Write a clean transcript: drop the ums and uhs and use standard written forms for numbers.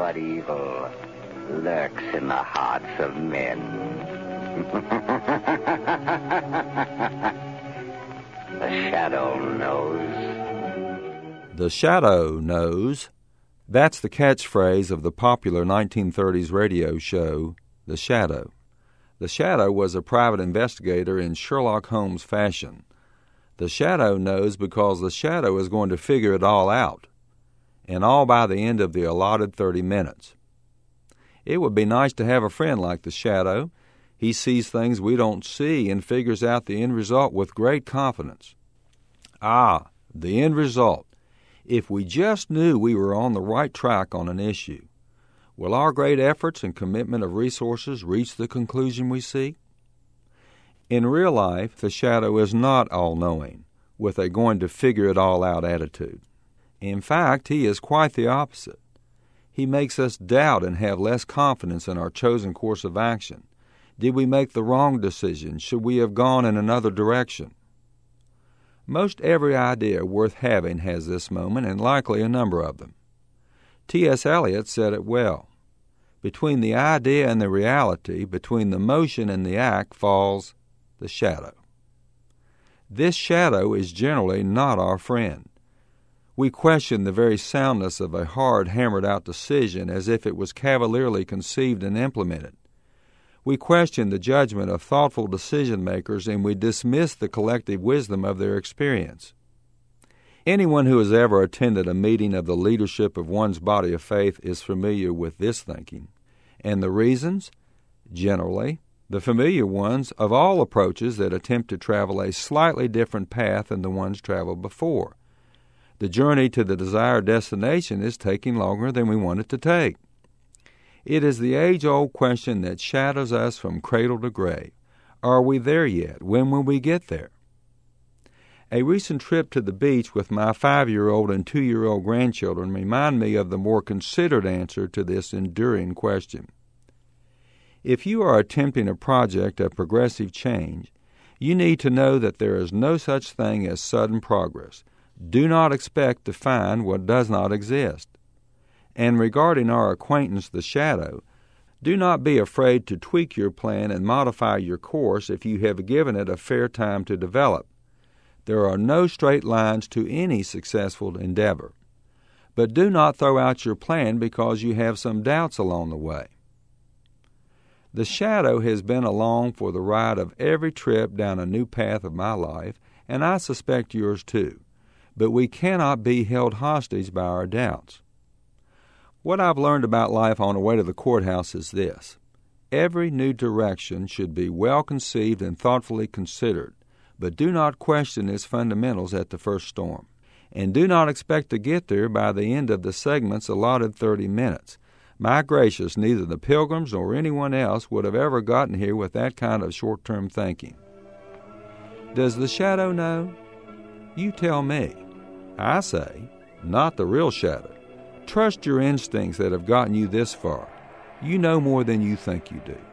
what evil lurks in the hearts of men. The Shadow knows. The Shadow knows. That's the catchphrase of the popular 1930s radio show, The Shadow. The Shadow was a private investigator in Sherlock Holmes fashion. The Shadow knows because the Shadow is going to figure it all out, and all by the end of the allotted 30 minutes. It would be nice to have a friend like the Shadow. He sees things we don't see and figures out the end result with great confidence. Ah, the end result. If we just knew we were on the right track on an issue, will our great efforts and commitment of resources reach the conclusion we seek? In real life, the Shadow is not all-knowing, with a going-to-figure-it-all-out attitude. In fact, he is quite the opposite. He makes us doubt and have less confidence in our chosen course of action. Did we make the wrong decision? Should we have gone in another direction? Most every idea worth having has this moment, and likely a number of them. T.S. Eliot said it well. Between the idea and the reality, between the motion and the act, falls the shadow. This shadow is generally not our friend. We question the very soundness of a hard, hammered-out decision as if it was cavalierly conceived and implemented. We question the judgment of thoughtful decision-makers, and we dismiss the collective wisdom of their experience. Anyone who has ever attended a meeting of the leadership of one's body of faith is familiar with this thinking. And the reasons? Generally, the familiar ones of all approaches that attempt to travel a slightly different path than the ones traveled before. The journey to the desired destination is taking longer than we want it to take. It is the age-old question that shadows us from cradle to grave. Are we there yet? When will we get there? A recent trip to the beach with my 5-year-old and 2-year-old grandchildren remind me of the more considered answer to this enduring question. If you are attempting a project of progressive change, you need to know that there is no such thing as sudden progress. Do not expect to find what does not exist. And regarding our acquaintance, the Shadow, do not be afraid to tweak your plan and modify your course if you have given it a fair time to develop. There are no straight lines to any successful endeavor. But do not throw out your plan because you have some doubts along the way. The Shadow has been along for the ride of every trip down a new path of my life, and I suspect yours too. But we cannot be held hostage by our doubts. What I've learned about life on the way to the courthouse is this. Every new direction should be well conceived and thoughtfully considered, but do not question its fundamentals at the first storm. And do not expect to get there by the end of the segment's allotted 30 minutes. My gracious, neither the Pilgrims nor anyone else would have ever gotten here with that kind of short-term thinking. Does the Shadow know? You tell me. I say, not the real Shadow. Trust your instincts that have gotten you this far. You know more than you think you do.